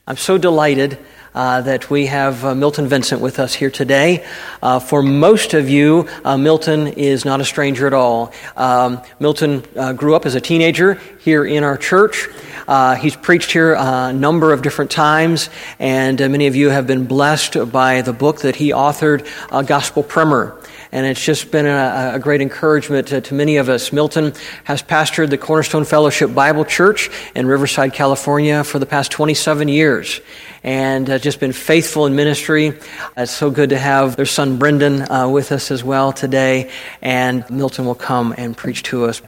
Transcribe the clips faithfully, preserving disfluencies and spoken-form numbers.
I'm so delighted uh, that we have uh, Milton Vincent with us here today. Uh, for most of you, uh, Milton is not a stranger at all. Um, Milton uh, grew up as a teenager here in our church. Uh, he's preached here a number of different times, and uh, many of you have been blessed by the book that he authored, uh, Gospel Primer. And it's just been a, a great encouragement to, to many of us. Milton has pastored the Cornerstone Fellowship Bible Church in Riverside, California for the past twenty-seven years, and uh, just been faithful in ministry. It's so good to have their son Brendan uh, with us as well today, and Milton will come and preach to us.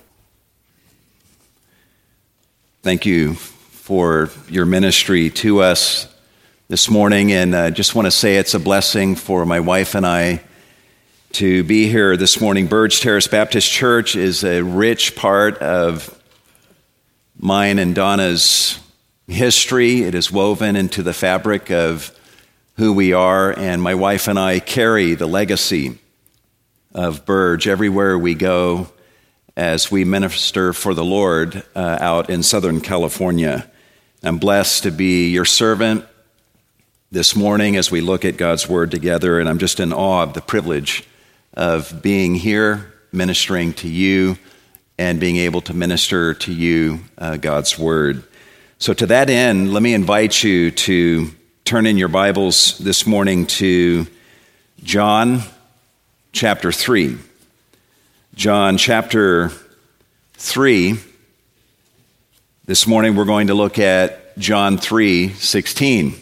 Thank you for your ministry to us this morning, and I uh, just want to say it's a blessing for my wife and I to be here this morning. Burge Terrace Baptist Church is a rich part of mine and Donna's history. It is woven into the fabric of who we are, and my wife and I carry the legacy of Burge everywhere we go as we minister for the Lord uh, out in Southern California. I'm blessed to be your servant this morning as we look at God's Word together, and I'm just in awe of the privilege of being here, ministering to you, and being able to minister to you uh, God's Word. So to that end, let me invite you to turn in your Bibles this morning to John chapter three. John chapter three. This morning we're going to look at John three sixteen.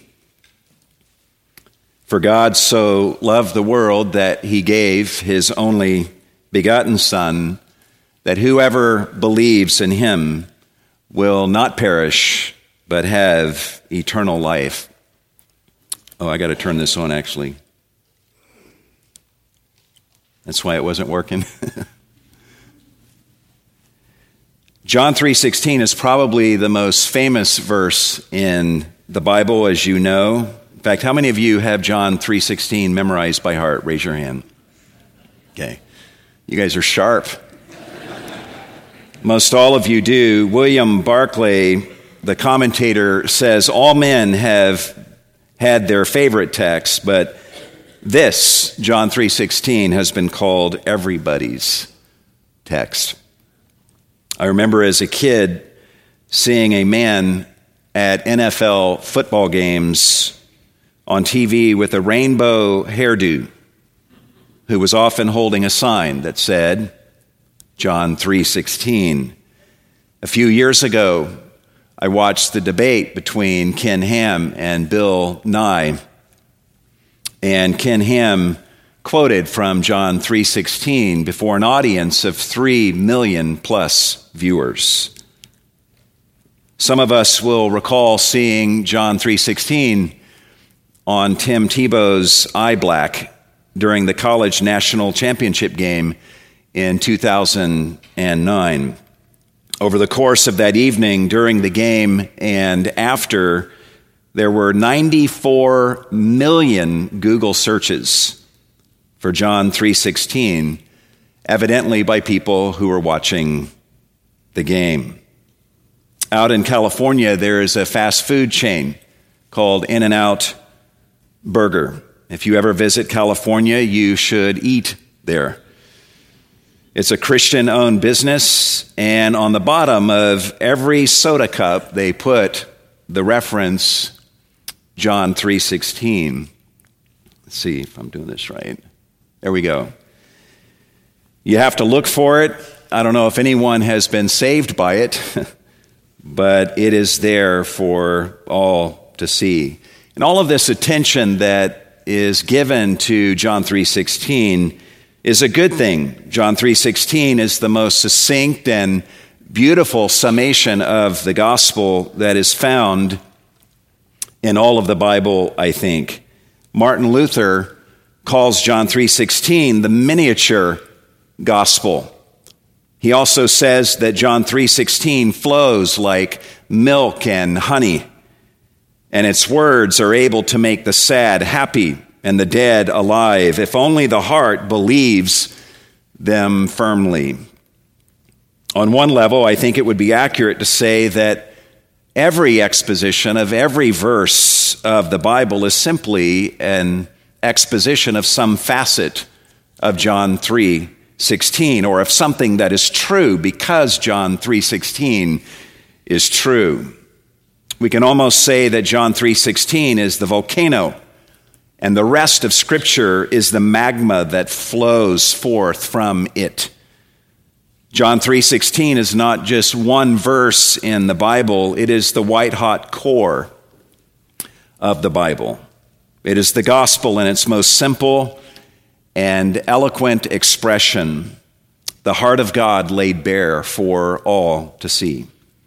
For God so loved the world that he gave his only begotten Son, that whoever believes in him will not perish, but have eternal life. Oh, I got to turn this on, actually. That's why it wasn't working. John three sixteen is probably the most famous verse in the Bible, as you know. In fact, how many of you have John three sixteen memorized by heart? Raise your hand. Okay. You guys are sharp. Most all of you do. William Barclay, the commentator, says all men have had their favorite text, but this, John three sixteen, has been called everybody's text. I remember as a kid seeing a man at N F L football games on T V with a rainbow hairdo, who was often holding a sign that said John three sixteen. A few years ago, I watched the debate between Ken Ham and Bill Nye, and Ken Ham quoted from John three sixteen before an audience of three million plus viewers. Some of us will recall seeing John three sixteen on Tim Tebow's eye black during the college national championship game in two thousand nine. Over the course of that evening, during the game and after, there were ninety-four million Google searches for John three sixteen, evidently by people who were watching the game. Out in California, there is a fast food chain called In-N-Out Burger. If you ever visit California, you should eat there. It's a Christian-owned business, and on the bottom of every soda cup, they put the reference John three sixteen. Let's see if I'm doing this right. There we go. You have to look for it. I don't know if anyone has been saved by it, but it is there for all to see. And all of this attention that is given to John three sixteen is a good thing. John three sixteen is the most succinct and beautiful summation of the gospel that is found in all of the Bible, I think. Martin Luther calls John three sixteen the miniature gospel. He also says that John three sixteen flows like milk and honey, and its words are able to make the sad happy and the dead alive, if only the heart believes them firmly. On one level, I think it would be accurate to say that every exposition of every verse of the Bible is simply an exposition of some facet of John three sixteen, or of something that is true because John three sixteen is true. We can almost say that John three sixteen is the volcano, and the rest of Scripture is the magma that flows forth from it. John three sixteen is not just one verse in the Bible, it is the white-hot core of the Bible. It is the gospel in its most simple and eloquent expression, the heart of God laid bare for all to see.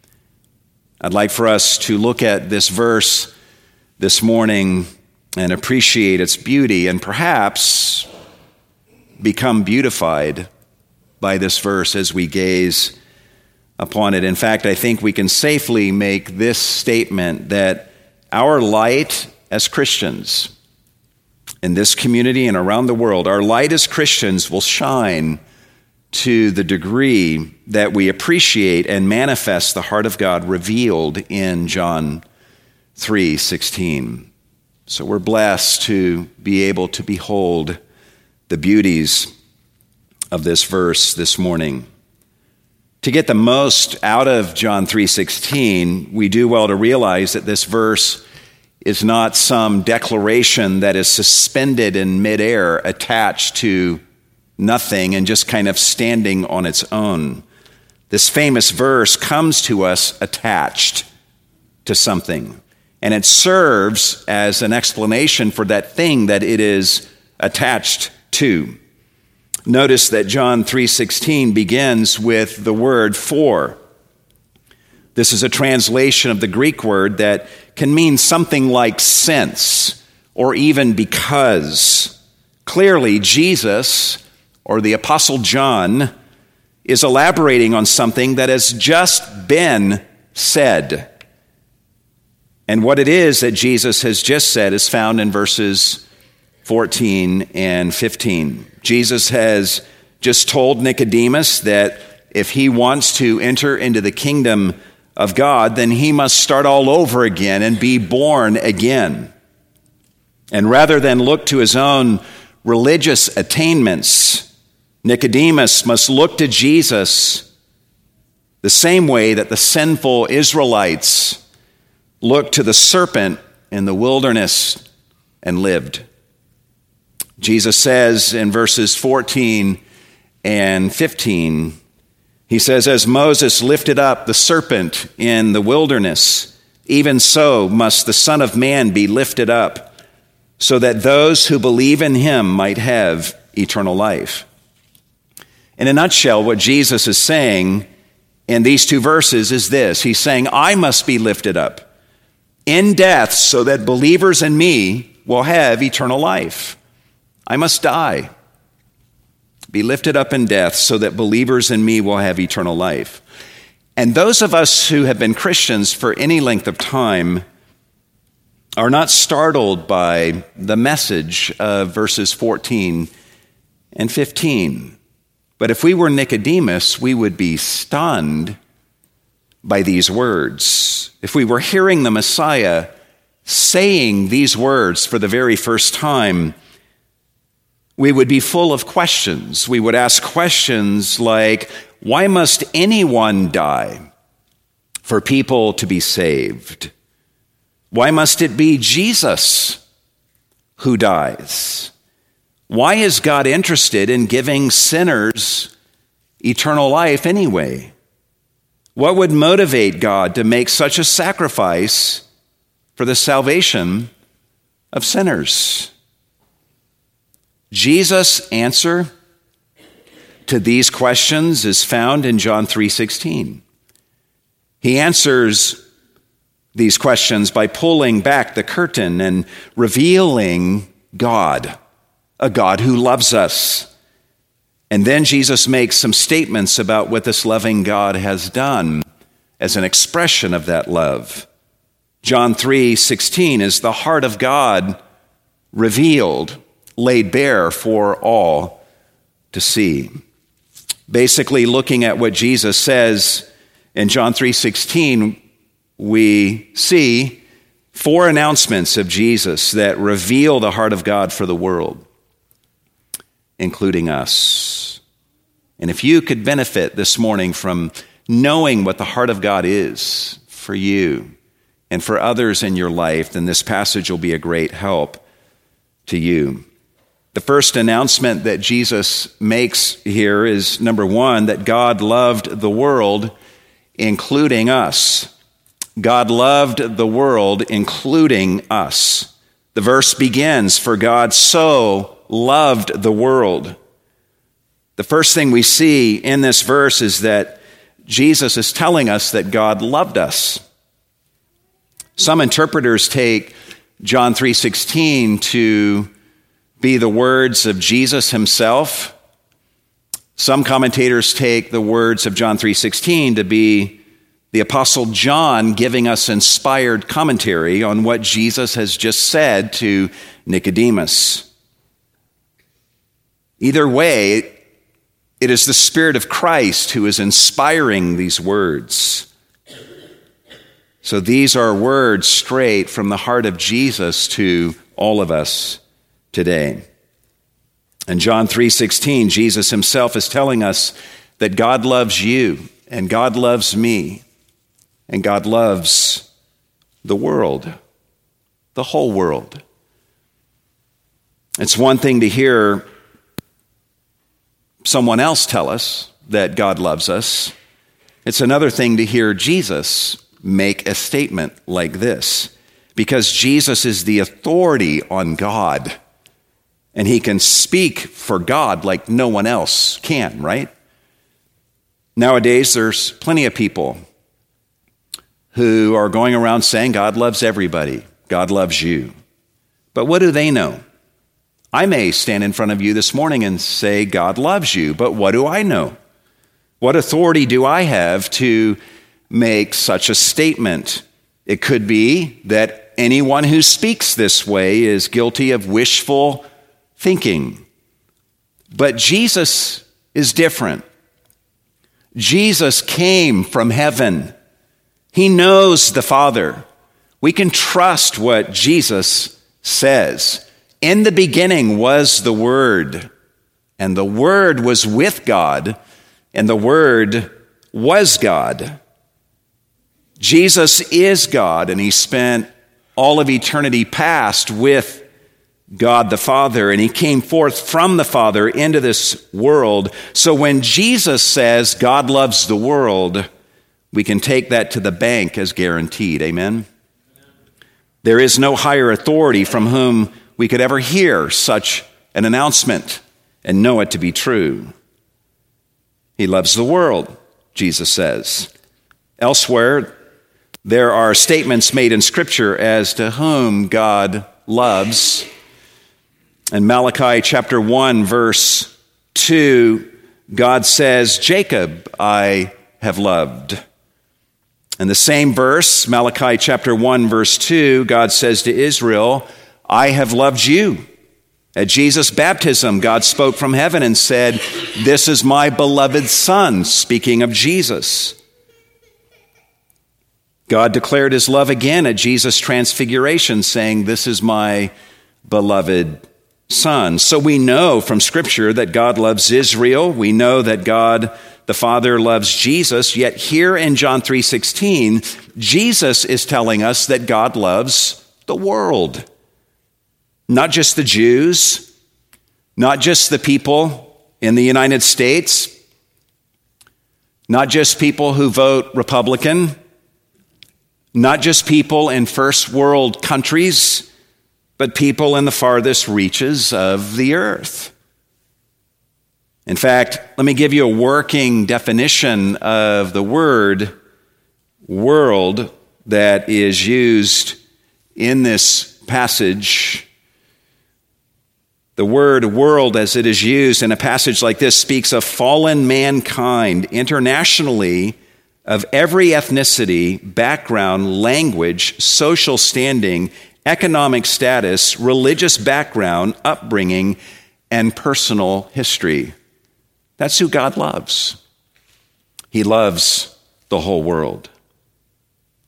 I'd like for us to look at this verse this morning and appreciate its beauty and perhaps become beautified by this verse as we gaze upon it. In fact, I think we can safely make this statement that our light as Christians in this community and around the world, our light as Christians will shine to the degree that we appreciate and manifest the heart of God revealed in John three sixteen. So we're blessed to be able to behold the beauties of this verse this morning. To get the most out of John three sixteen, we do well to realize that this verse is not some declaration that is suspended in midair, attached to nothing and just kind of standing on its own. This famous verse comes to us attached to something, and it serves as an explanation for that thing that it is attached to. Notice that John three sixteen begins with the word for. This is a translation of the Greek word that can mean something like since or even because. Clearly, Jesus, or the Apostle John, is elaborating on something that has just been said. And what it is that Jesus has just said is found in verses fourteen and fifteen. Jesus has just told Nicodemus that if he wants to enter into the kingdom of God, then he must start all over again and be born again. And rather than look to his own religious attainments, Nicodemus must look to Jesus the same way that the sinful Israelites looked to the serpent in the wilderness and lived. Jesus says in verses fourteen and fifteen, he says, as Moses lifted up the serpent in the wilderness, even so must the Son of Man be lifted up, so that those who believe in him might have eternal life. In a nutshell, what Jesus is saying in these two verses is this. He's saying, I must be lifted up in death so that believers in me will have eternal life. I must die, be lifted up in death so that believers in me will have eternal life. And those of us who have been Christians for any length of time are not startled by the message of verses fourteen and fifteen. But if we were Nicodemus, we would be stunned by these words. If we were hearing the Messiah saying these words for the very first time, we would be full of questions. We would ask questions like, why must anyone die for people to be saved? Why must it be Jesus who dies? Why is God interested in giving sinners eternal life anyway? What would motivate God to make such a sacrifice for the salvation of sinners? Jesus' answer to these questions is found in John three sixteen. He answers these questions by pulling back the curtain and revealing God, a God who loves us. And then Jesus makes some statements about what this loving God has done as an expression of that love. John three sixteen is the heart of God revealed, laid bare for all to see. Basically, looking at what Jesus says in John three sixteen, we see four announcements of Jesus that reveal the heart of God for the world, including us. And if you could benefit this morning from knowing what the heart of God is for you and for others in your life, then this passage will be a great help to you. The first announcement that Jesus makes here is, number one, that God loved the world, including us. God loved the world, including us. The verse begins, "For God so loved the world." The first thing we see in this verse is that Jesus is telling us that God loved us. Some interpreters take John three sixteen to be the words of Jesus himself. Some commentators take the words of John three sixteen to be the Apostle John giving us inspired commentary on what Jesus has just said to Nicodemus. Either way, it is the Spirit of Christ who is inspiring these words. So these are words straight from the heart of Jesus to all of us today. In John three sixteen, Jesus himself is telling us that God loves you, and God loves me, and God loves the world, the whole world. It's one thing to hear someone else tell us that God loves us. It's another thing to hear Jesus make a statement like this, because Jesus is the authority on God, and he can speak for God like no one else can, right? Nowadays, there's plenty of people who are going around saying God loves everybody, God loves you. But what do they know? I may stand in front of you this morning and say God loves you, but what do I know? What authority do I have to make such a statement? It could be that anyone who speaks this way is guilty of wishful thinking. But Jesus is different. Jesus came from heaven. He knows the Father. We can trust what Jesus says. In the beginning was the Word, and the Word was with God, and the Word was God. Jesus is God, and he spent all of eternity past with God the Father, and he came forth from the Father into this world. So when Jesus says God loves the world, we can take that to the bank as guaranteed. Amen? There is no higher authority from whom we could ever hear such an announcement and know it to be true. He loves the world, Jesus says. Elsewhere, there are statements made in Scripture as to whom God loves. In Malachi chapter one, verse two, God says, "Jacob I have loved." In the same verse, Malachi chapter one, verse two, God says to Israel, "I have loved you." At Jesus' baptism, God spoke from heaven and said, "This is my beloved Son," speaking of Jesus. God declared his love again at Jesus' transfiguration, saying, "This is my beloved Son." So we know from Scripture that God loves Israel. We know that God the Father loves Jesus. Yet here in John three sixteen, Jesus is telling us that God loves the world. Not just the Jews, not just the people in the United States, not just people who vote Republican, not just people in first world countries, but people in the farthest reaches of the earth. In fact, let me give you a working definition of the word world that is used in this passage. The word world, as it is used in a passage like this, speaks of fallen mankind internationally, of every ethnicity, background, language, social standing, economic status, religious background, upbringing, and personal history. That's who God loves. He loves the whole world.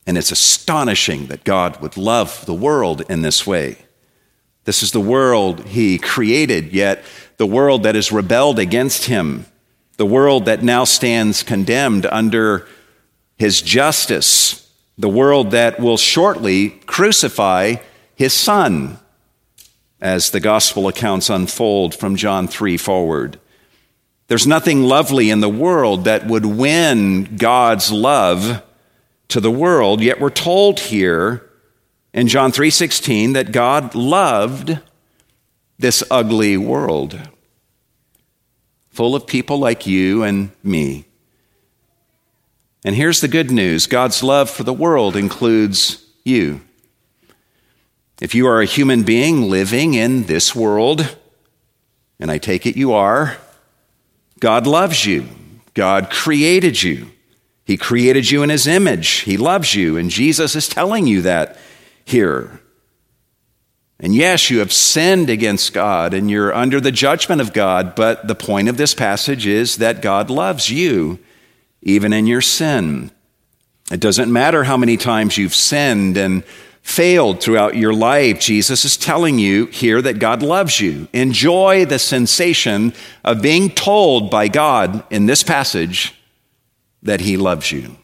And it's astonishing that God would love the world in this way. This is the world he created, yet the world that has rebelled against him, the world that now stands condemned under his justice, the world that will shortly crucify his son, as the gospel accounts unfold from John three forward. There's nothing lovely in the world that would win God's love to the world, yet we're told here in John three sixteen that God loved this ugly world, full of people like you and me. And here's the good news. God's love for the world includes you. If you are a human being living in this world, and I take it you are, God loves you. God created you. He created you in his image. He loves you, and Jesus is telling you that here. And yes, you have sinned against God, and you're under the judgment of God, but the point of this passage is that God loves you, even in your sin. It doesn't matter how many times you've sinned and failed throughout your life. Jesus is telling you here that God loves you. Enjoy the sensation of being told by God in this passage that he loves you.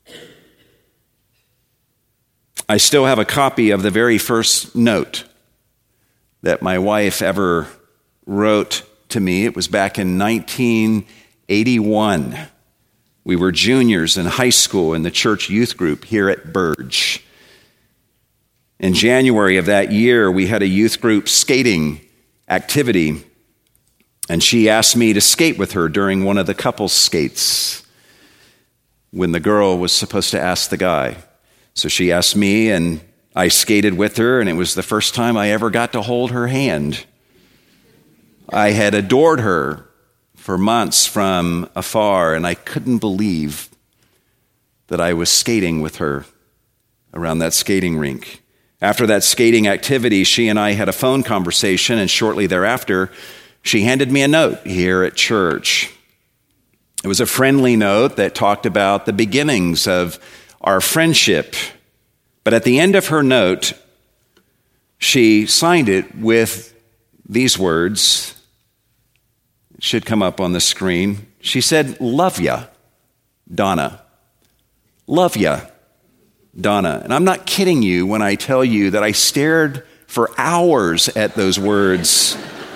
I still have a copy of the very first note that my wife ever wrote to me. It was back in nineteen eighty-one. We were juniors in high school in the church youth group here at Burge. In January of that year, we had a youth group skating activity, and she asked me to skate with her during one of the couples skates when the girl was supposed to ask the guy. So she asked me, and I skated with her, and it was the first time I ever got to hold her hand. I had adored her for months from afar, and I couldn't believe that I was skating with her around that skating rink. After that skating activity, she and I had a phone conversation, and shortly thereafter, she handed me a note here at church. It was a friendly note that talked about the beginnings of our friendship. But at the end of her note, she signed it with these words. It should come up on the screen. She said, "Love ya, Donna. Love ya, Donna." And I'm not kidding you when I tell you that I stared for hours at those words.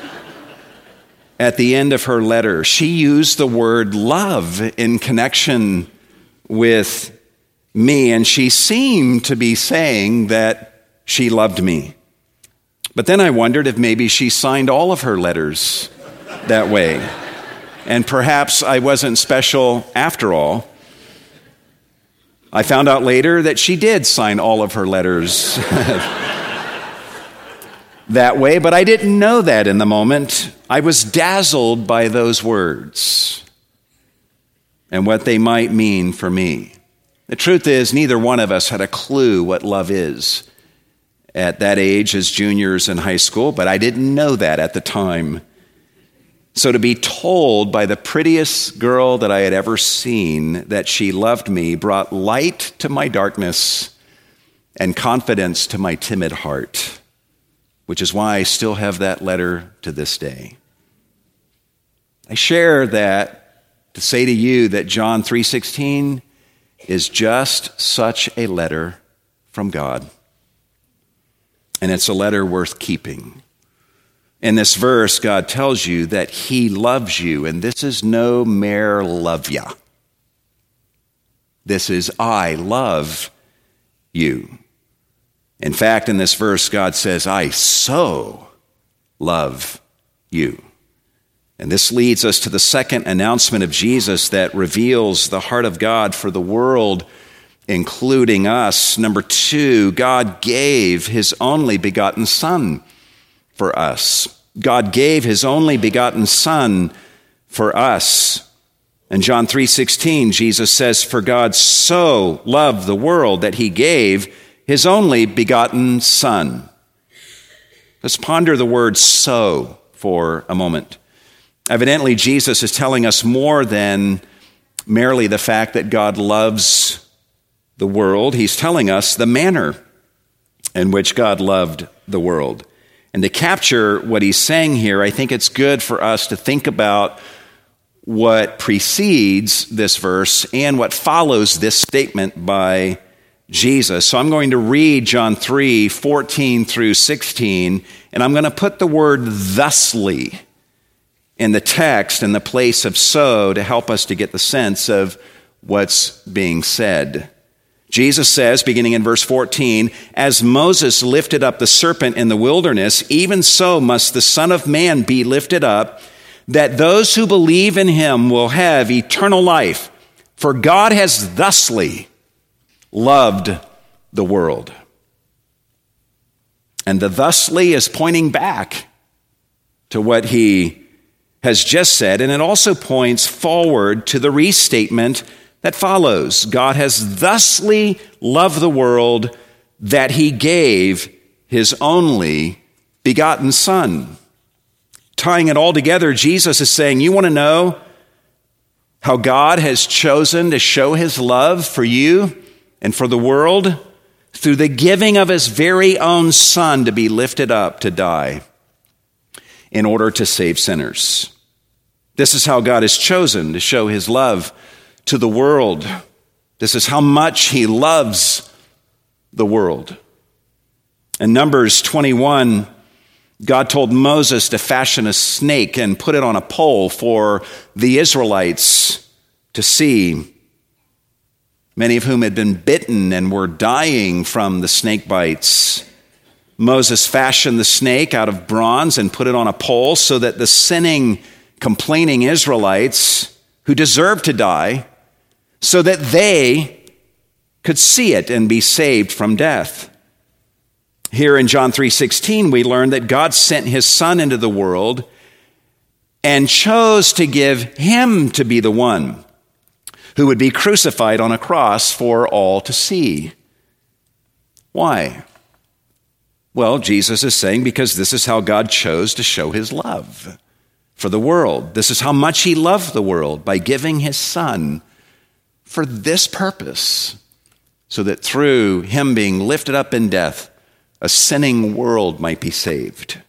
At the end of her letter, she used the word love in connection with me, and she seemed to be saying that she loved me. But then I wondered if maybe she signed all of her letters that way. And perhaps I wasn't special after all. I found out later that she did sign all of her letters that way, but I didn't know that in the moment. I was dazzled by those words and what they might mean for me. The truth is, neither one of us had a clue what love is at that age as juniors in high school, but I didn't know that at the time. So to be told by the prettiest girl that I had ever seen that she loved me brought light to my darkness and confidence to my timid heart, which is why I still have that letter to this day. I share that to say to you that John three sixteen is just such a letter from God. And it's a letter worth keeping. In this verse, God tells you that he loves you, and this is no mere love ya. This is I love you. In fact, in this verse, God says, I so love you. And this leads us to the second announcement of Jesus that reveals the heart of God for the world, including us. Number two, God gave his only begotten Son for us. God gave his only begotten Son for us. In John three sixteen, Jesus says, for God so loved the world that he gave his only begotten Son. Let's ponder the word so for a moment. Evidently, Jesus is telling us more than merely the fact that God loves the world, he's telling us the manner in which God loved the world. And to capture what he's saying here, I think it's good for us to think about what precedes this verse and what follows this statement by Jesus. So I'm going to read John three, fourteen through sixteen, and I'm going to put the word thusly in the text in the place of so to help us to get the sense of what's being said. Jesus says, beginning in verse fourteen, "As Moses lifted up the serpent in the wilderness, even so must the Son of Man be lifted up, that those who believe in him will have eternal life. For God has thusly loved the world." And the thusly is pointing back to what he has just said, and it also points forward to the restatement that follows. God has thusly loved the world that he gave his only begotten Son. Tying it all together, Jesus is saying, you want to know how God has chosen to show his love for you and for the world? Through the giving of his very own Son to be lifted up to die in order to save sinners. This is how God has chosen to show his love to the world. This is how much he loves the world. In Numbers twenty-one, God told Moses to fashion a snake and put it on a pole for the Israelites to see, many of whom had been bitten and were dying from the snake bites. Moses fashioned the snake out of bronze and put it on a pole so that the sinning, complaining Israelites who deserved to die, so that they could see it and be saved from death. Here in John three sixteen, we learn that God sent his Son into the world and chose to give him to be the one who would be crucified on a cross for all to see. Why? Well, Jesus is saying because this is how God chose to show his love for the world. This is how much he loved the world, by giving his Son for this purpose, so that through him being lifted up in death, a sinning world might be saved.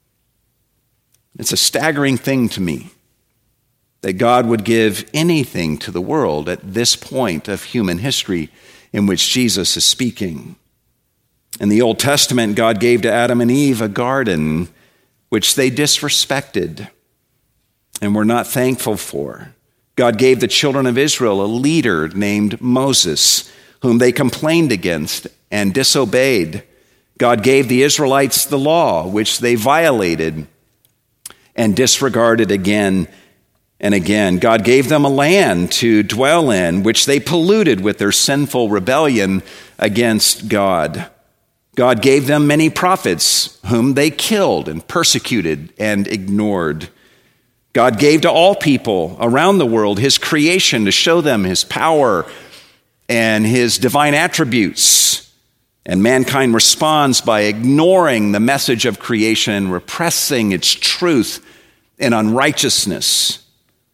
It's a staggering thing to me that God would give anything to the world at this point of human history in which Jesus is speaking. In the Old Testament, God gave to Adam and Eve a garden which they disrespected and were not thankful for. God gave the children of Israel a leader named Moses, whom they complained against and disobeyed. God gave the Israelites the law, which they violated and disregarded again and again. God gave them a land to dwell in, which they polluted with their sinful rebellion against God. God gave them many prophets, whom they killed and persecuted and ignored. God gave to all people around the world his creation to show them his power and his divine attributes. And mankind responds by ignoring the message of creation and repressing its truth in unrighteousness.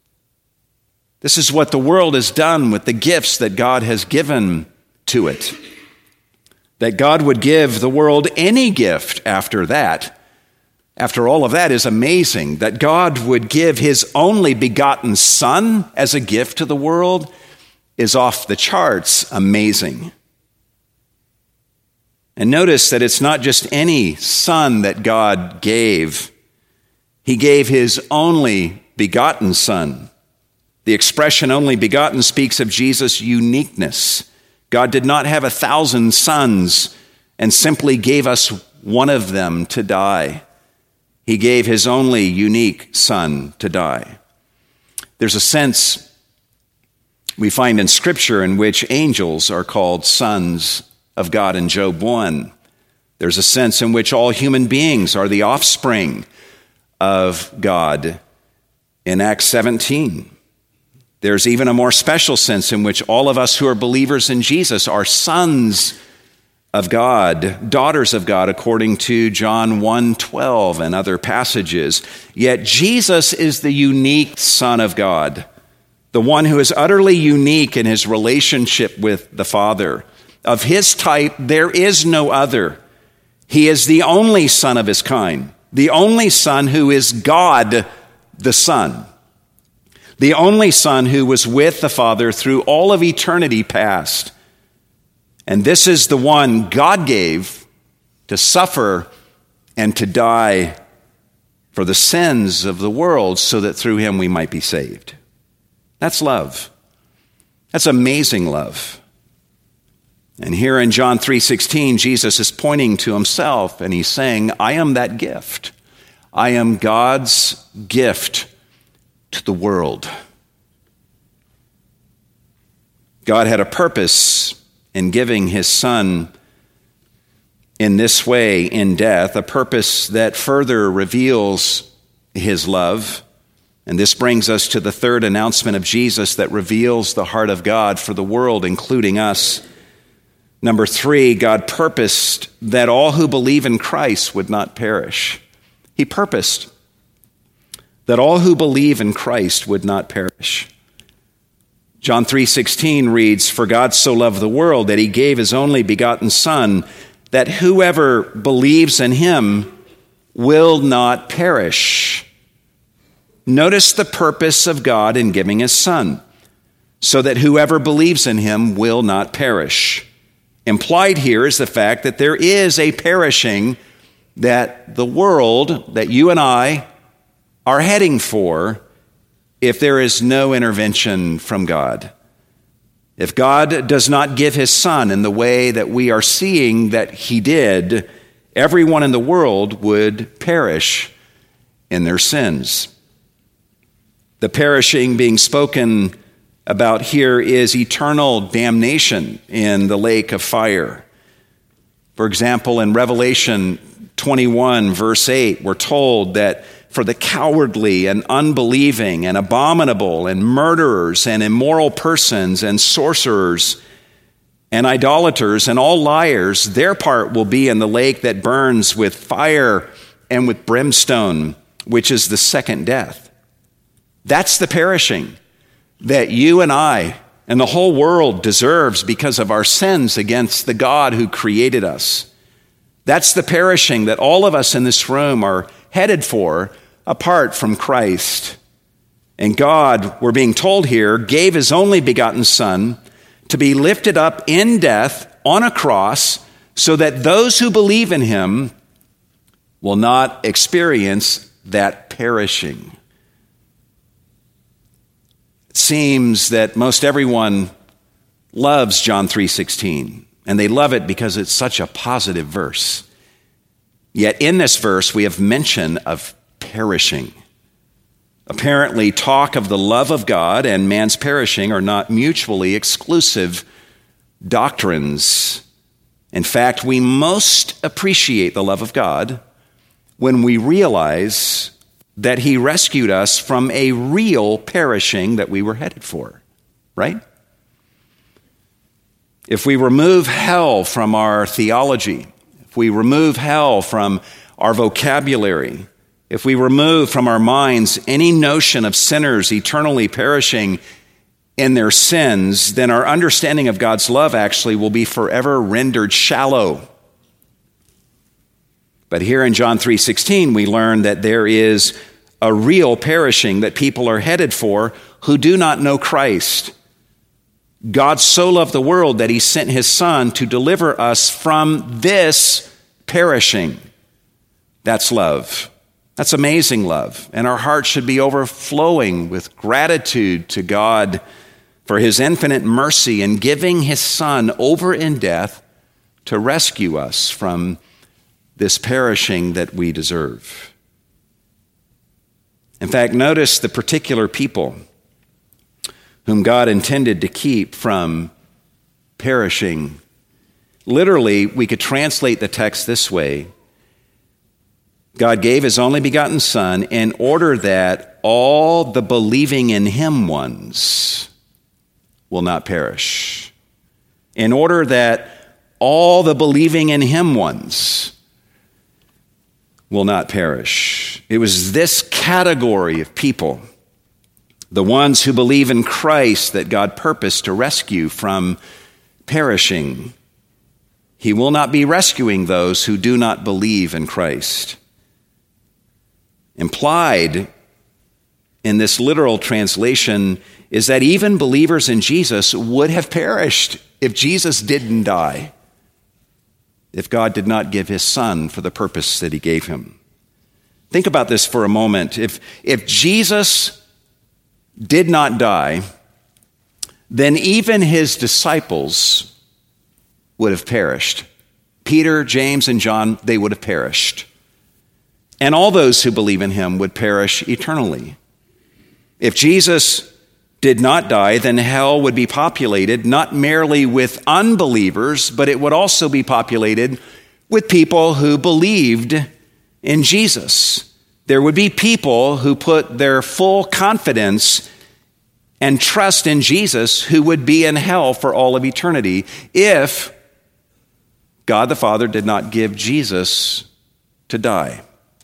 This is what the world has done with the gifts that God has given to it. That God would give the world any gift after that, after all of that, is amazing. That God would give his only begotten Son as a gift to the world is off the charts amazing. And notice that it's not just any Son that God gave. He gave his only begotten Son. The expression only begotten speaks of Jesus' uniqueness. God did not have a thousand sons and simply gave us one of them to die. He gave his only unique Son to die. There's a sense we find in Scripture in which angels are called sons of God in Job one. There's a sense in which all human beings are the offspring of God in Acts seventeen. There's even a more special sense in which all of us who are believers in Jesus are sons of God, daughters of God, according to John one twelve and other passages. Yet Jesus is the unique Son of God, the one who is utterly unique in his relationship with the Father. Of his type, there is no other. He is the only Son of his kind, the only Son who is God the Son, the only Son who was with the Father through all of eternity past. And this is the one God gave to suffer and to die for the sins of the world so that through him we might be saved. That's love. That's amazing love. And here in John three sixteen, Jesus is pointing to himself and he's saying, I am that gift. I am God's gift to the world. God had a purpose in giving his Son in this way in death, a purpose that further reveals his love. And this brings us to the third announcement of Jesus that reveals the heart of God for the world, including us. Number three, God purposed that all who believe in Christ would not perish. He purposed that all who believe in Christ would not perish. John three sixteen reads, For God so loved the world that he gave his only begotten Son, that whoever believes in him will not perish. Notice the purpose of God in giving his Son, so that whoever believes in him will not perish. Implied here is the fact that there is a perishing that the world, that you and I are heading for if there is no intervention from God. If God does not give his Son in the way that we are seeing that he did, everyone in the world would perish in their sins. The perishing being spoken about here is eternal damnation in the lake of fire. For example, in Revelation twenty-one, verse eight, we're told that for the cowardly and unbelieving and abominable and murderers and immoral persons and sorcerers and idolaters and all liars, their part will be in the lake that burns with fire and with brimstone, which is the second death. That's the perishing that you and I and the whole world deserves because of our sins against the God who created us. That's the perishing that all of us in this room are headed for apart from Christ. And God, we're being told here, gave his only begotten Son to be lifted up in death on a cross so that those who believe in him will not experience that perishing. It seems that most everyone loves John three sixteen, and they love it because it's such a positive verse. Yet in this verse, we have mention of perishing. Apparently, talk of the love of God and man's perishing are not mutually exclusive doctrines. In fact, we most appreciate the love of God when we realize that he rescued us from a real perishing that we were headed for, right? If we remove hell from our theology, if we remove hell from our vocabulary, if we remove from our minds any notion of sinners eternally perishing in their sins, then our understanding of God's love actually will be forever rendered shallow. But here in John three sixteen, we learn that there is a real perishing that people are headed for who do not know Christ. God so loved the world that he sent his Son to deliver us from this perishing. That's love. That's amazing love. And our hearts should be overflowing with gratitude to God for his infinite mercy in giving his Son over in death to rescue us from this perishing that we deserve. In fact, notice the particular people whom God intended to keep from perishing. Literally, we could translate the text this way. God gave his only begotten Son in order that all the believing in him ones will not perish. In order that all the believing in him ones will not perish. It was this category of people the ones who believe in Christ that God purposed to rescue from perishing. He will not be rescuing those who do not believe in Christ. Implied in this literal translation is that even believers in Jesus would have perished if Jesus didn't die, if God did not give his son for the purpose that he gave him. Think about this for a moment. If, if Jesus did not die, then even his disciples would have perished. Peter, James, and John, they would have perished. And all those who believe in him would perish eternally. If Jesus did not die, then hell would be populated not merely with unbelievers, but it would also be populated with people who believed in Jesus. There would be people who put their full confidence and trust in Jesus who would be in hell for all of eternity if God the Father did not give Jesus to die.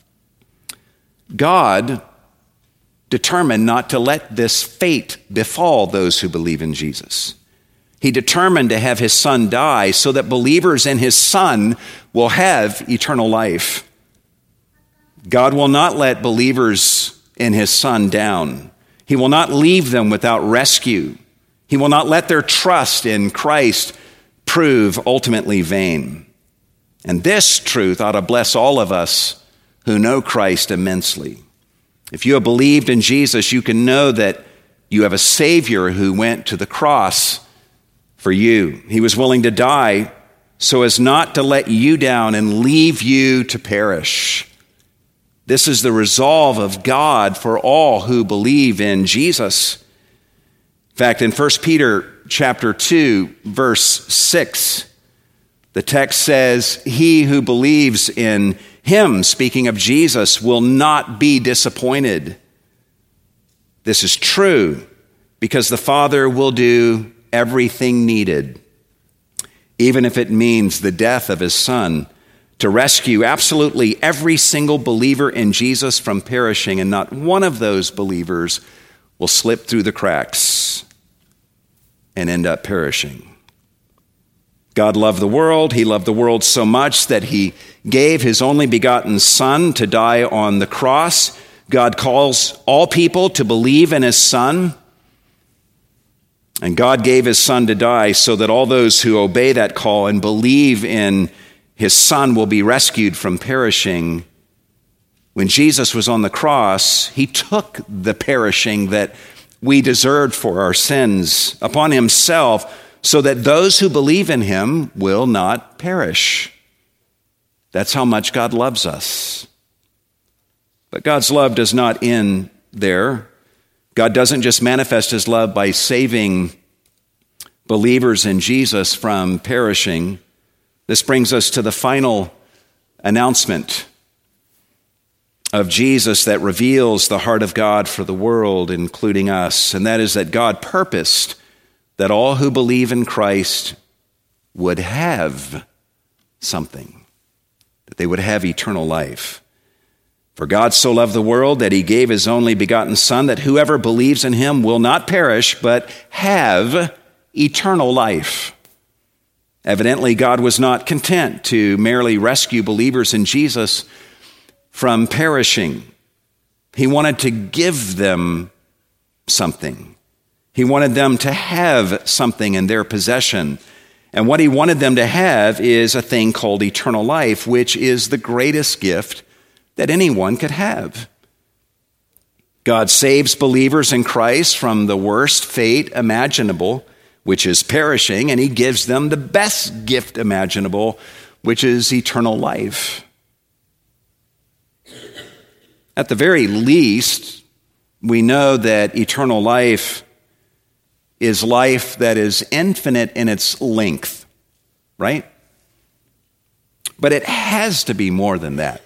God determined not to let this fate befall those who believe in Jesus. He determined to have his son die so that believers in his son will have eternal life. God will not let believers in his son down. He will not leave them without rescue. He will not let their trust in Christ prove ultimately vain. And this truth ought to bless all of us who know Christ immensely. If you have believed in Jesus, you can know that you have a Savior who went to the cross for you. He was willing to die so as not to let you down and leave you to perish. This is the resolve of God for all who believe in Jesus. In fact, in First Peter chapter two, verse six, the text says, "He who believes in him," speaking of Jesus, "will not be disappointed." This is true because the Father will do everything needed, even if it means the death of his Son, to rescue absolutely every single believer in Jesus from perishing, and not one of those believers will slip through the cracks and end up perishing. God loved the world. He loved the world so much that he gave his only begotten Son to die on the cross. God calls all people to believe in his Son. And God gave his Son to die so that all those who obey that call and believe in his Son will be rescued from perishing. When Jesus was on the cross, he took the perishing that we deserved for our sins upon himself, so that those who believe in him will not perish. That's how much God loves us. But God's love does not end there. God doesn't just manifest his love by saving believers in Jesus from perishing. This brings us to the final announcement of Jesus that reveals the heart of God for the world, including us, and that is that God purposed that all who believe in Christ would have something, that they would have eternal life. For God so loved the world that he gave his only begotten Son, that whoever believes in him will not perish, but have eternal life. Evidently, God was not content to merely rescue believers in Jesus from perishing. He wanted to give them something. He wanted them to have something in their possession. And what he wanted them to have is a thing called eternal life, which is the greatest gift that anyone could have. God saves believers in Christ from the worst fate imaginable, which is perishing, and he gives them the best gift imaginable, which is eternal life. At the very least, we know that eternal life is life that is infinite in its length, right? But it has to be more than that.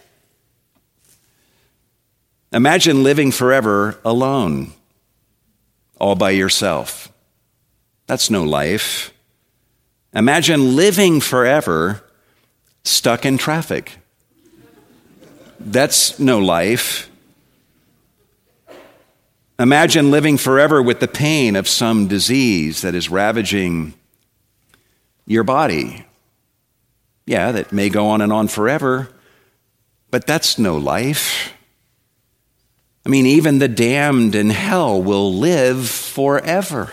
Imagine living forever alone, all by yourself. That's no life. Imagine living forever stuck in traffic. That's no life. Imagine living forever with the pain of some disease that is ravaging your body. Yeah, that may go on and on forever, but that's no life. I mean, even the damned in hell will live forever,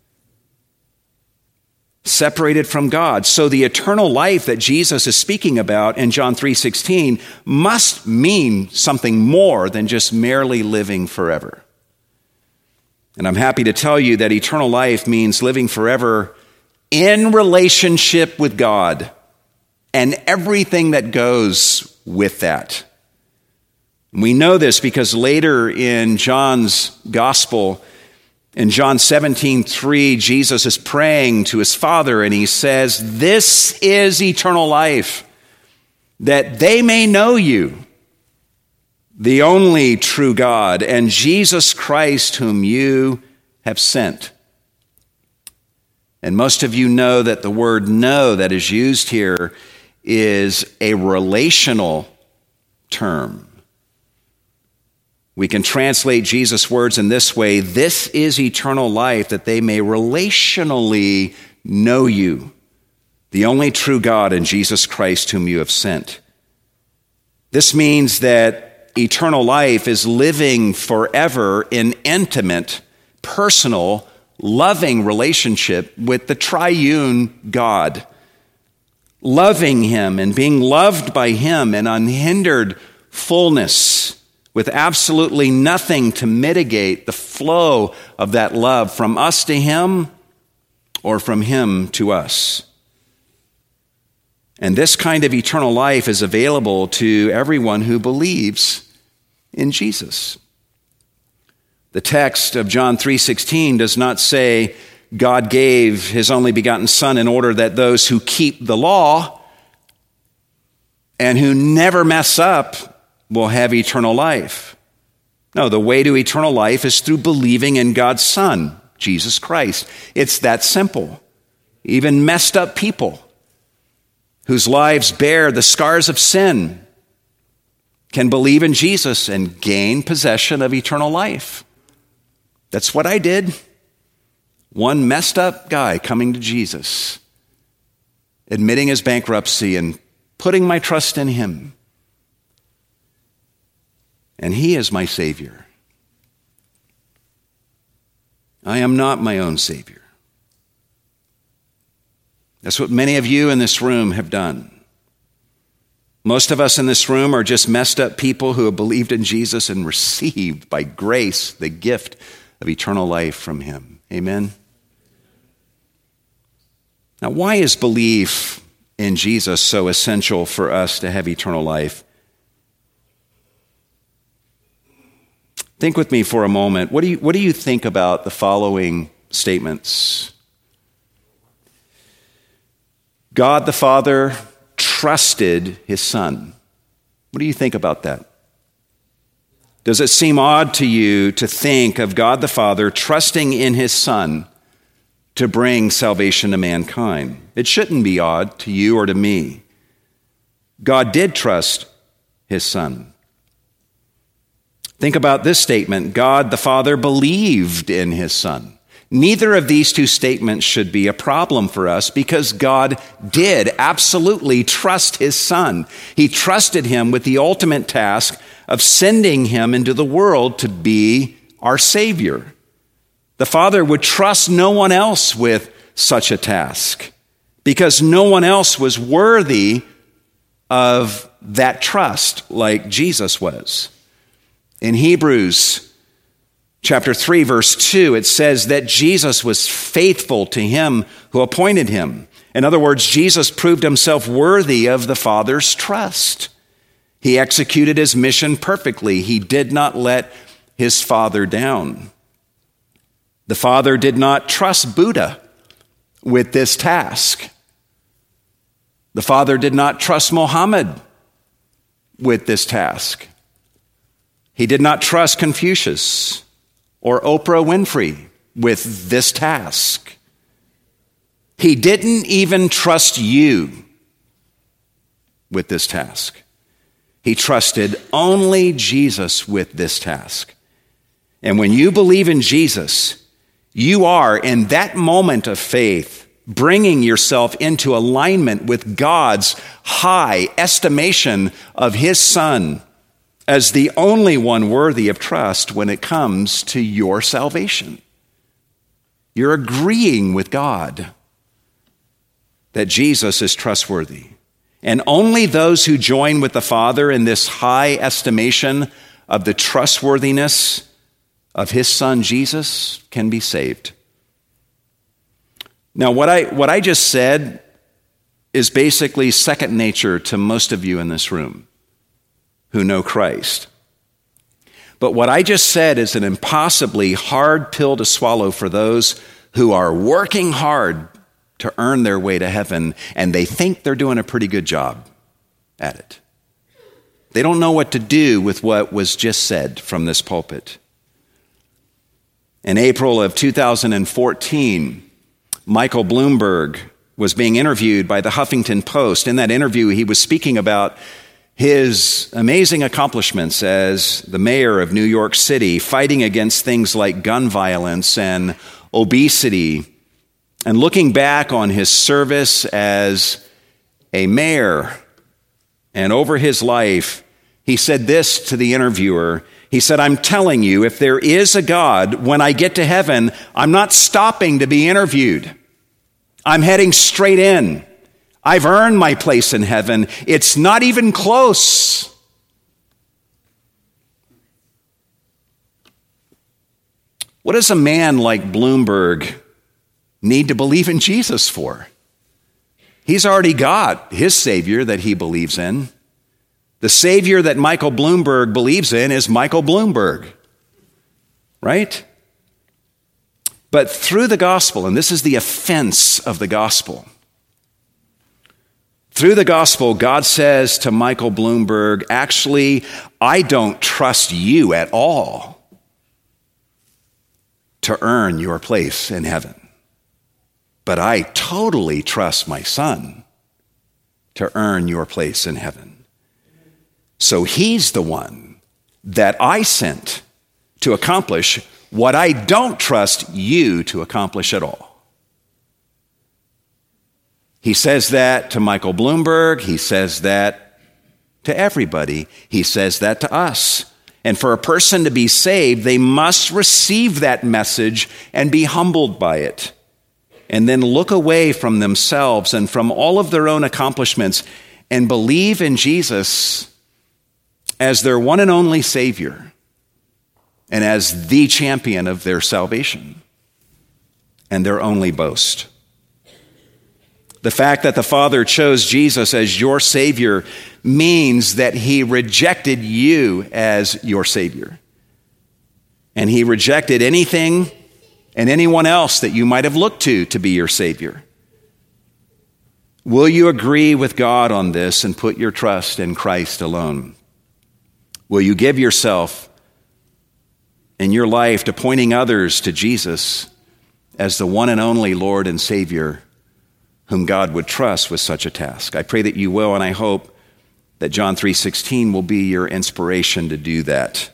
separated from God. So the eternal life that Jesus is speaking about in John three sixteen must mean something more than just merely living forever. And I'm happy to tell you that eternal life means living forever in relationship with God and everything that goes with that. We know this because later in John's gospel, in John seventeen three, Jesus is praying to his Father and he says, "This is eternal life, that they may know you, the only true God, and Jesus Christ whom you have sent." And most of you know that the word know that is used here is a relational term. We can translate Jesus' words in this way: this is eternal life, that they may relationally know you, the only true God, and Jesus Christ whom you have sent. This means that eternal life is living forever in intimate, personal, loving relationship with the triune God, loving him and being loved by him in unhindered fullness, with absolutely nothing to mitigate the flow of that love from us to him or from him to us. And this kind of eternal life is available to everyone who believes in Jesus. The text of John three sixteen does not say God gave his only begotten Son in order that those who keep the law and who never mess up will have eternal life. No, the way to eternal life is through believing in God's Son, Jesus Christ. It's that simple. Even messed up people whose lives bear the scars of sin can believe in Jesus and gain possession of eternal life. That's what I did. One messed up guy coming to Jesus, admitting his bankruptcy and putting my trust in him. And he is my Savior. I am not my own Savior. That's what many of you in this room have done. Most of us in this room are just messed up people who have believed in Jesus and received by grace the gift of eternal life from him. Amen? Now, why is belief in Jesus so essential for us to have eternal life? Think with me for a moment. What do you, what do you think about the following statements? God the Father trusted his Son. What do you think about that? Does it seem odd to you to think of God the Father trusting in his Son to bring salvation to mankind? It shouldn't be odd to you or to me. God did trust his Son. Think about this statement: God the Father believed in his Son. Neither of these two statements should be a problem for us because God did absolutely trust his Son. He trusted him with the ultimate task of sending him into the world to be our Savior. The Father would trust no one else with such a task because no one else was worthy of that trust like Jesus was. In Hebrews chapter three, verse two, it says that Jesus was faithful to him who appointed him. In other words, Jesus proved himself worthy of the Father's trust. He executed his mission perfectly. He did not let his Father down. The Father did not trust Buddha with this task. The Father did not trust Muhammad with this task. He did not trust Confucius or Oprah Winfrey with this task. He didn't even trust you with this task. He trusted only Jesus with this task. And when you believe in Jesus, you are, in that moment of faith, bringing yourself into alignment with God's high estimation of his Son as the only one worthy of trust when it comes to your salvation. You're agreeing with God that Jesus is trustworthy. And only those who join with the Father in this high estimation of the trustworthiness of his Son Jesus can be saved. Now, what I what I just said is basically second nature to most of you in this room who know Christ. But what I just said is an impossibly hard pill to swallow for those who are working hard to earn their way to heaven, and they think they're doing a pretty good job at it. They don't know what to do with what was just said from this pulpit. In April of two thousand fourteen, Michael Bloomberg was being interviewed by the Huffington Post. In that interview, he was speaking about his amazing accomplishments as the mayor of New York City, fighting against things like gun violence and obesity, and looking back on his service as a mayor and over his life, he said this to the interviewer. He said, "I'm telling you, if there is a God, when I get to heaven, I'm not stopping to be interviewed. I'm heading straight in. I've earned my place in heaven. It's not even close." What does a man like Bloomberg need to believe in Jesus for? He's already got his Savior that he believes in. The Savior that Michael Bloomberg believes in is Michael Bloomberg, right? But through the gospel, and this is the offense of the gospel, through the gospel, God says to Michael Bloomberg, actually, I don't trust you at all to earn your place in heaven. But I totally trust my Son to earn your place in heaven. So he's the one that I sent to accomplish what I don't trust you to accomplish at all. He says that to Michael Bloomberg. He says that to everybody. He says that to us. And for a person to be saved, they must receive that message and be humbled by it, and then look away from themselves and from all of their own accomplishments and believe in Jesus as their one and only Savior and as the champion of their salvation and their only boast. The fact that the Father chose Jesus as your Savior means that he rejected you as your Savior. And he rejected anything and anyone else that you might have looked to to be your Savior. Will you agree with God on this and put your trust in Christ alone? Will you give yourself and your life to pointing others to Jesus as the one and only Lord and Savior whom God would trust with such a task? I pray that you will, and I hope that John three sixteen will be your inspiration to do that.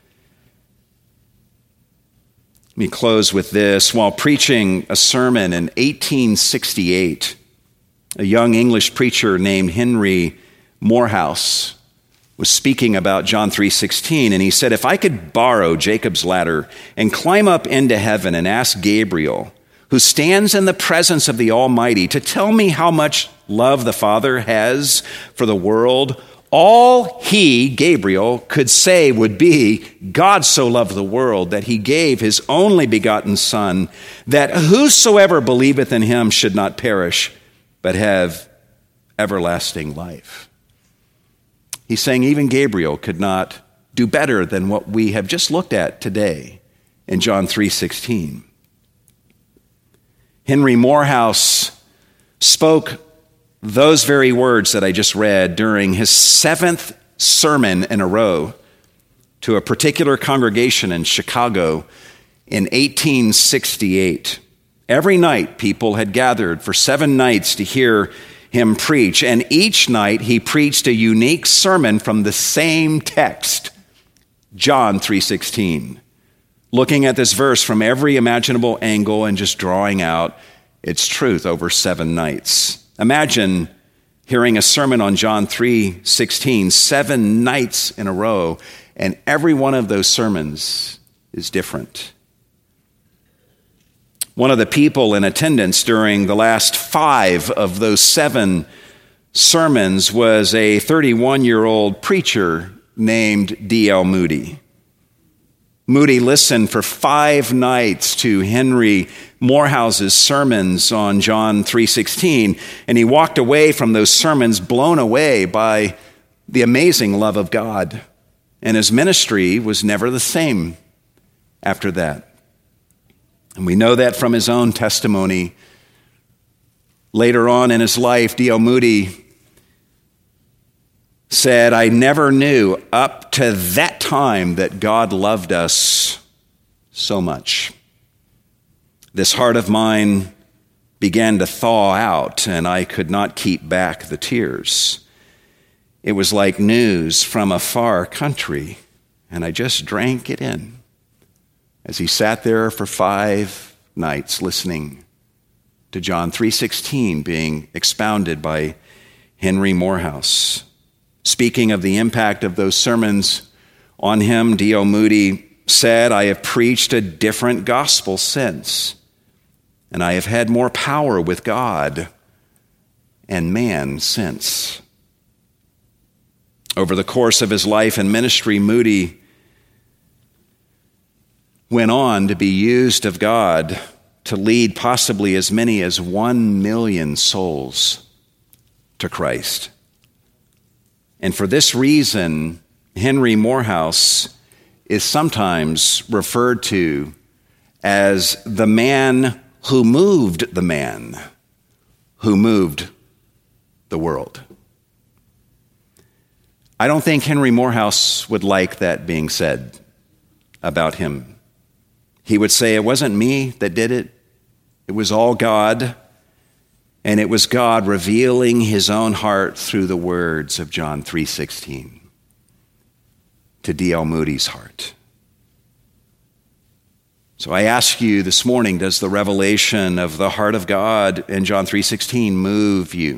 Let me close with this. While preaching a sermon in eighteen sixty-eight, a young English preacher named Henry Morehouse was speaking about John three sixteen, and he said, if I could borrow Jacob's ladder and climb up into heaven and ask Gabriel, who stands in the presence of the Almighty, to tell me how much love the Father has for the world, all he, Gabriel, could say would be, God so loved the world that he gave his only begotten Son, that whosoever believeth in him should not perish, but have everlasting life. He's saying even Gabriel could not do better than what we have just looked at today in John three sixteen. Henry Morehouse spoke those very words that I just read during his seventh sermon in a row to a particular congregation in Chicago in eighteen sixty-eight. Every night, people had gathered for seven nights to hear him preach, and each night he preached a unique sermon from the same text, John three sixteen. looking at this verse from every imaginable angle and just drawing out its truth over seven nights. Imagine hearing a sermon on John three sixteen, seven nights in a row, and every one of those sermons is different. One of the people in attendance during the last five of those seven sermons was a thirty-one-year-old preacher named D L Moody. Moody listened for five nights to Henry Morehouse's sermons on John three sixteen, and he walked away from those sermons blown away by the amazing love of God. And his ministry was never the same after that. And we know that from his own testimony. Later on in his life, D L Moody said, "I never knew up to that time that God loved us so much. This heart of mine began to thaw out, and I could not keep back the tears. It was like news from a far country, and I just drank it in," as he sat there for five nights listening to John three sixteen being expounded by Henry Morehouse. Speaking of the impact of those sermons on him, D L Moody said, "I have preached a different gospel since, and I have had more power with God and man since." Over the course of his life and ministry, Moody went on to be used of God to lead possibly as many as one million souls to Christ. And for this reason, Henry Morehouse is sometimes referred to as the man who moved the man who moved the world. I don't think Henry Morehouse would like that being said about him. He would say, "It wasn't me that did it. It was all God. And it was God revealing his own heart through the words of John three sixteen to D L Moody's heart." So I ask you this morning, does the revelation of the heart of God in John three sixteen move you?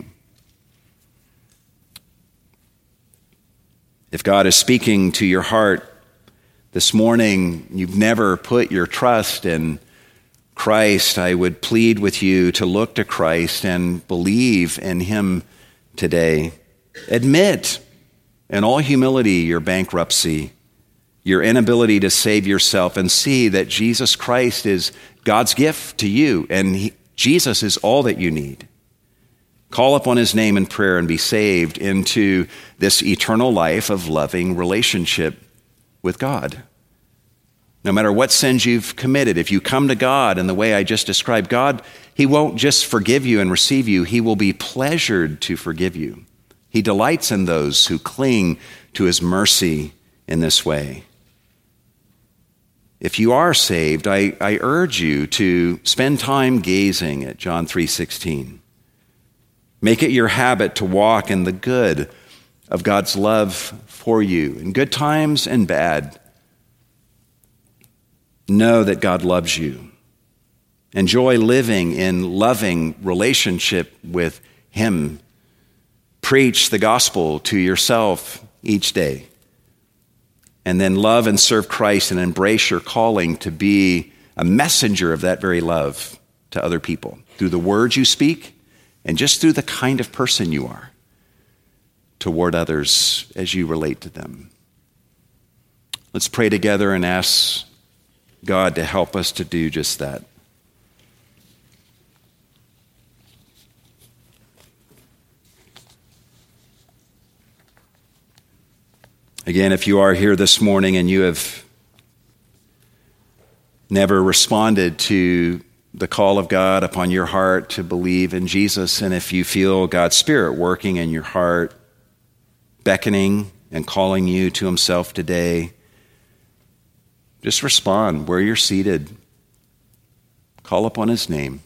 If God is speaking to your heart this morning, you've never put your trust in Christ, I would plead with you to look to Christ and believe in him today. Admit in all humility your bankruptcy, your inability to save yourself, and see that Jesus Christ is God's gift to you, and he, Jesus is all that you need. Call upon his name in prayer and be saved into this eternal life of loving relationship with God. No matter what sins you've committed, if you come to God in the way I just described, God, he won't just forgive you and receive you. He will be pleasured to forgive you. He delights in those who cling to his mercy in this way. If you are saved, I, I urge you to spend time gazing at John three sixteen. Make it your habit to walk in the good of God's love for you, in good times and bad. Know that God loves you. Enjoy living in loving relationship with him. Preach the gospel to yourself each day. And then love and serve Christ and embrace your calling to be a messenger of that very love to other people through the words you speak and just through the kind of person you are toward others as you relate to them. Let's pray together and ask God to help us to do just that. Again, if you are here this morning and you have never responded to the call of God upon your heart to believe in Jesus, and if you feel God's Spirit working in your heart, beckoning and calling you to himself today, just respond where you're seated. Call upon his name.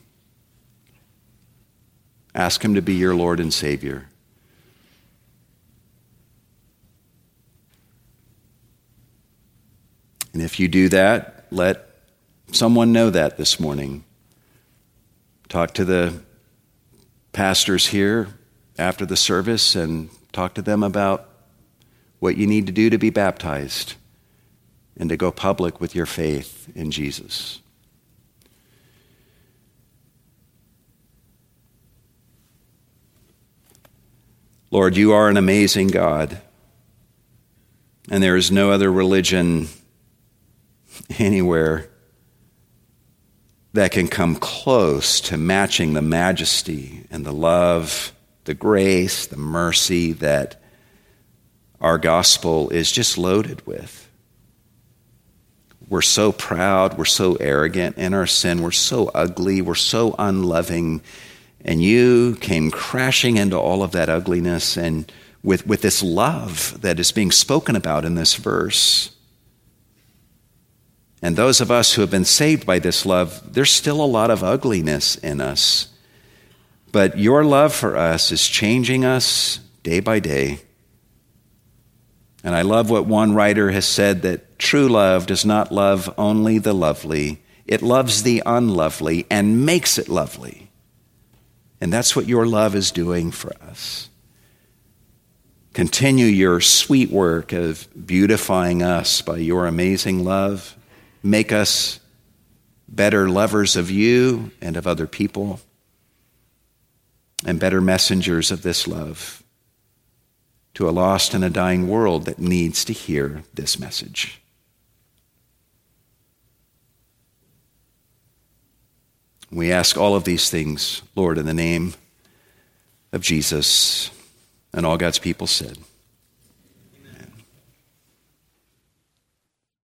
Ask him to be your Lord and Savior. And if you do that, let someone know that this morning. Talk to the pastors here after the service and talk to them about what you need to do to be baptized and to go public with your faith in Jesus. Lord, you are an amazing God, and there is no other religion anywhere that can come close to matching the majesty and the love, the grace, the mercy that our gospel is just loaded with. We're so proud, we're so arrogant in our sin, we're so ugly, we're so unloving, and you came crashing into all of that ugliness and with, with this love that is being spoken about in this verse. And those of us who have been saved by this love, there's still a lot of ugliness in us. But your love for us is changing us day by day. And I love what one writer has said, that true love does not love only the lovely. It loves the unlovely and makes it lovely. And that's what your love is doing for us. Continue your sweet work of beautifying us by your amazing love. Make us better lovers of you and of other people, and better messengers of this love to a lost and a dying world that needs to hear this message. We ask all of these things, Lord, in the name of Jesus, and all God's people said.